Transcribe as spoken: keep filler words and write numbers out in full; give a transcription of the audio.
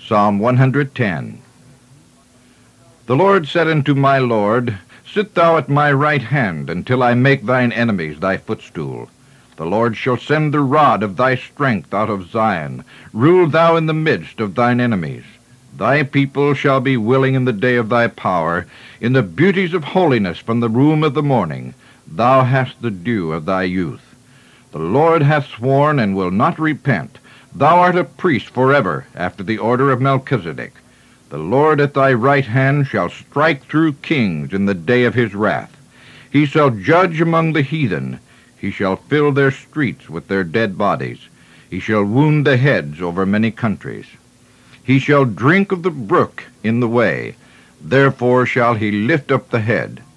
Psalm one hundred ten. The Lord said unto my Lord, Sit thou at my right hand, until I make thine enemies thy footstool. The Lord shall send the rod of thy strength out of Zion. Rule thou in the midst of thine enemies. Thy people shall be willing in the day of thy power, in the beauties of holiness from the room of the morning. Thou hast the dew of thy youth. The Lord hath sworn and will not repent. Thou art a priest forever, after the order of Melchizedek. The Lord at thy right hand shall strike through kings in the day of his wrath. He shall judge among the heathen. He shall fill their streets with their dead bodies. He shall wound the heads over many countries. He shall drink of the brook in the way. Therefore shall he lift up the head.